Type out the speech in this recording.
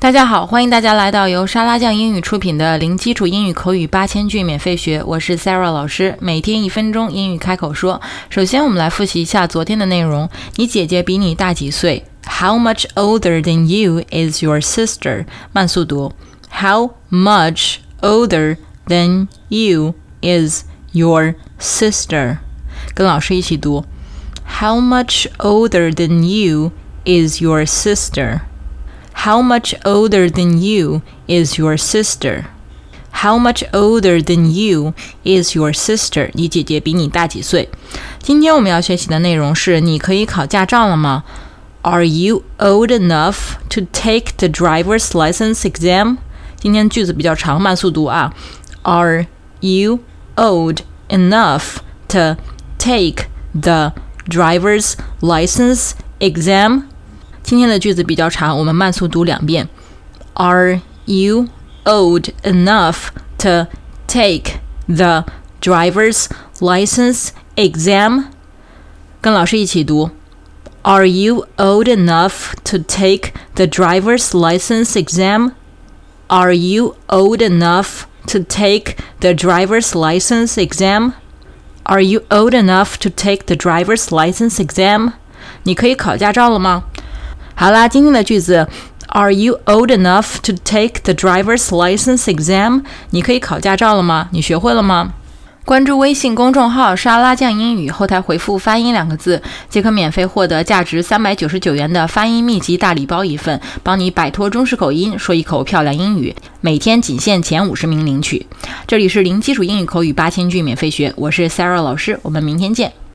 大家好，欢迎大家来到由沙拉酱英语出品的零基础英语口语8000句免费学，我是 Sarah 老师，每天1分钟英语开口说。首先我们来复习一下昨天的内容。你姐姐比你大几岁？ How much older than you is your sister? 慢速读。How much older than you is your sister? 跟老师一起读。How much older than you is your sister?How much older than you is your sister? How much older than you is your sister? 你姐姐比你大几岁？今天我们要学习的内容是你可以考驾照了吗？ Are you old enough to take the driver's license exam? 今天句子比较长，慢速读啊。Are you old enough to take the driver's license exam?今天的句子比较长，我们慢速读2遍。Are you old enough to take the driver's license exam? 跟老师一起读。Are you old enough to take the driver's license exam? Are you old enough to take the driver's license exam? Are you old enough to take the driver's license exam? 你可以考驾照了吗？好啦，今天的句子 Are you old enough to take the driver's license exam? 你可以考驾照了吗？你学会了吗？关注微信公众号沙拉酱英语，后台回复发音2个字，即可免费获得价值399元的发音秘籍大礼包一份，帮你摆脱中式口音，说一口漂亮英语。每天仅限前50名领取。这里是零基础英语口语8000句免费学，我是 Sarah 老师，我们明天见。